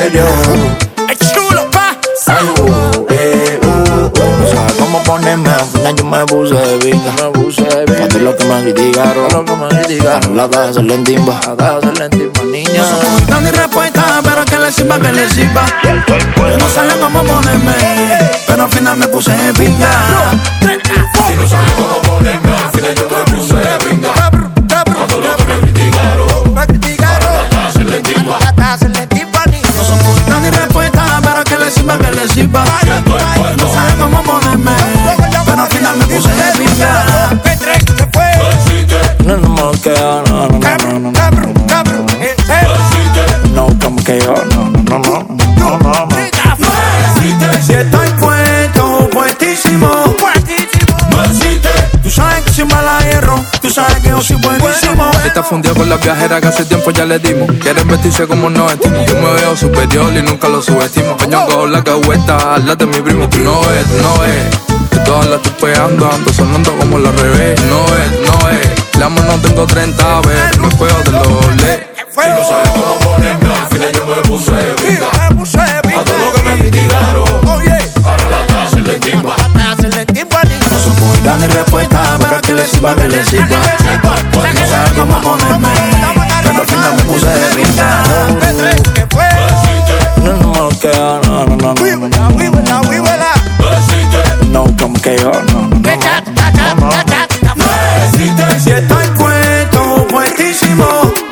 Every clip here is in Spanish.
serio. Es chulo, pa. No sabes cómo ponerme, al final yo me puse de vida. Cuando lo que me criticaron, la de hacerle en timba, niña. No somos dando respuesta, pero que le sirva, que le sirva. Yo no sabía cómo ponerme, pero al final me puse de pinga. Si no sabes cómo ponerme, al final yo me puse de pinga. Cuando lo que me criticaron, para hacerle en timba. No somos dando respuesta, pero que le sirva, que le sirva. No sabía cómo ponerme, pero al final me puse de pinga. No, no me quedo, no. No, como que yo, no. Si estoy puesto, puestísimo. Tú sabes que si me la hierro, tú sabes que yo soy buenísimo. Está fundido con las viajeras que hace tiempo ya le dimos. Quieren vestirse como nos vestimos. Yo me veo superior y nunca lo subestimo. Coño, cojo la cagüeta, al lado de mi primo. Tú no ves, que todas las estoy pegando. Ando sonando como la revés. No es, la mano tengo 30 veces. Me juego de los le. Si no sabes cómo ponerme, al final yo me puse de pinga. A todo lo que me criticaron, ahora la de hacerle en timba. No somos dando respuesta, pero que le sirva, que le sirva. No sabes cómo ponerme, pero al final me puse de pinga. No me quedo, no. No, como que yo, no. Si estoy puesto, puestísimo.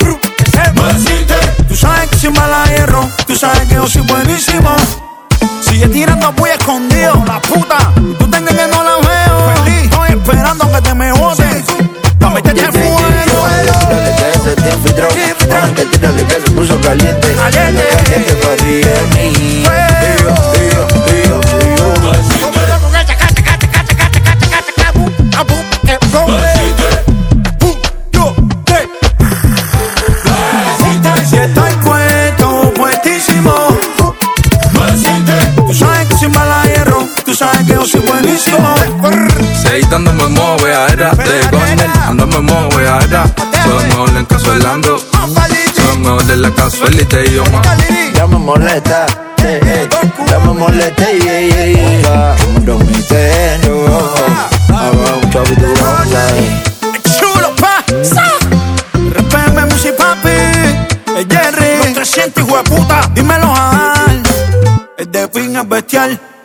Tú sabes que si me la hierro, tú sabes que yo soy buenísimo. Sigue tirando muy escondido, la puta. Tú tengas que no la veo. Feliz, estoy esperando que te me botes. Pa' meterte el fuego. Tírale que ese tiempo filtró. Tírale que se puso caliente. Caliente para arriba de mí. Si estoy puesto, puestísimo. Tú sabes que si me la hierro, tú sabes que yo soy buenísimo. Seguí dándome móvil, era de Gornel. Andame móvil, era. Soy mejor en casuelando. Soy mejor de la casualidad y yo más. Ya me molesta, ya me molesta, como no me entiendo. Hago un chavito rosa. Chulo, pa. Respétame, music papi. El Jerry, los 300 hijo de puta. Dímelo a Al. El de fin es bestial.